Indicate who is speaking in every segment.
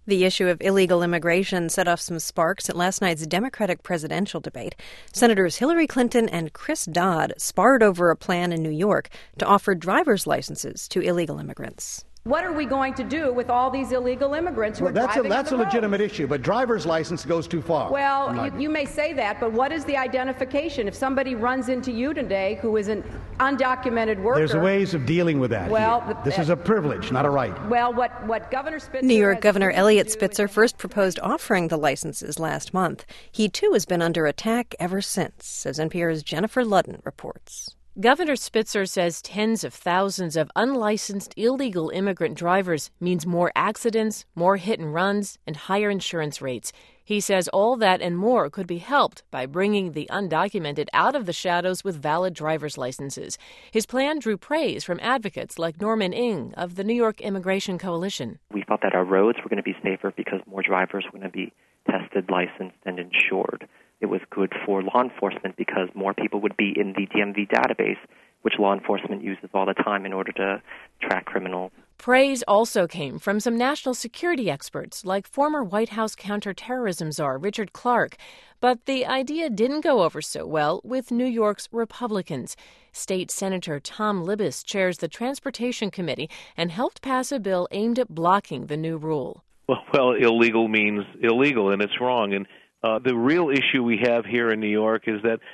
Speaker 1: The issue of illegal immigration set off some sparks at last night's Democratic presidential debate. Senators Hillary Clinton and Chris Dodd sparred over a plan in New York to offer driver's licenses to illegal immigrants.
Speaker 2: What are we going to do with all these illegal immigrants who are driving on the roads?
Speaker 3: That's a legitimate issue, but driver's license goes too far.
Speaker 2: Well, you may say that, but what is the identification? If somebody runs into you today who is an undocumented worker...
Speaker 3: There's ways of dealing with that.
Speaker 2: Well,
Speaker 3: this is a privilege, not a right.
Speaker 2: Well, what Governor Spitzer...
Speaker 1: New York Governor Eliot Spitzer first proposed offering the licenses last month. He, too, has been under attack ever since, as NPR's Jennifer Ludden reports.
Speaker 4: Governor Spitzer says tens of thousands of unlicensed illegal immigrant drivers means more accidents, more hit and runs, and higher insurance rates. He says all that and more could be helped by bringing the undocumented out of the shadows with valid driver's licenses. His plan drew praise from advocates like Norman Ng of the New York Immigration Coalition.
Speaker 5: We thought that our roads were going to be safer because more drivers were going to be tested, licensed, and insured. It was good for law enforcement because more people would be in the DMV database, which law enforcement uses all the time in order to track criminals.
Speaker 4: Praise also came from some national security experts, like former White House counterterrorism czar Richard Clarke. But the idea didn't go over so well with New York's Republicans. State Senator Tom Libbis chairs the Transportation Committee and helped pass a bill aimed at blocking the new rule.
Speaker 6: Well, illegal means illegal, and it's wrong. And the real issue we have here in New York is that,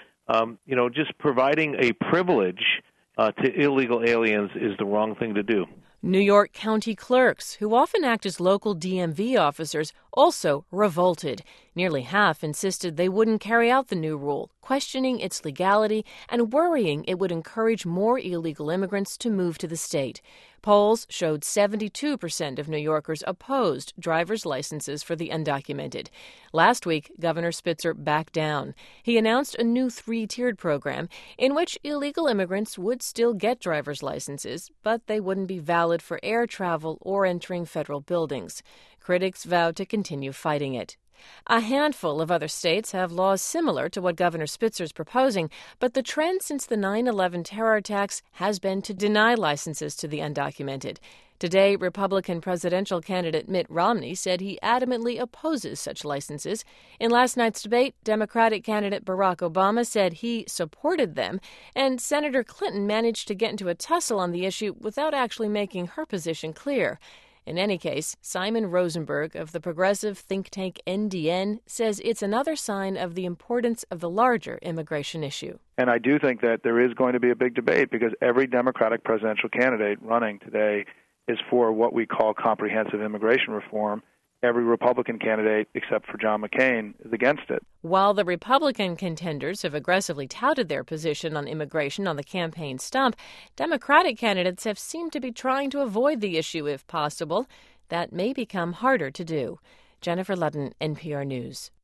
Speaker 6: just providing a privilege to illegal aliens is the wrong thing to do.
Speaker 4: New York County clerks, who often act as local DMV officers, also revolted. Nearly half insisted they wouldn't carry out the new rule, questioning its legality and worrying it would encourage more illegal immigrants to move to the state. Polls showed 72% of New Yorkers opposed driver's licenses for the undocumented. Last week, Governor Spitzer backed down. He announced a new 3-tiered program in which illegal immigrants would still get driver's licenses, but they wouldn't be valid for air travel or entering federal buildings. Critics vowed to continue fighting it. A handful of other states have laws similar to what Governor Spitzer's proposing, but the trend since the 9/11 terror attacks has been to deny licenses to the undocumented. Today, Republican presidential candidate Mitt Romney said he adamantly opposes such licenses. In last night's debate, Democratic candidate Barack Obama said he supported them, and Senator Clinton managed to get into a tussle on the issue without actually making her position clear. In any case, Simon Rosenberg of the progressive think tank NDN says it's another sign of the importance of the larger immigration issue.
Speaker 7: And I do think that there is going to be a big debate because every Democratic presidential candidate running today is for what we call comprehensive immigration reform. Every Republican candidate, except for John McCain, is against it.
Speaker 4: While the Republican contenders have aggressively touted their position on immigration on the campaign stump, Democratic candidates have seemed to be trying to avoid the issue if possible. That may become harder to do. Jennifer Ludden, NPR News.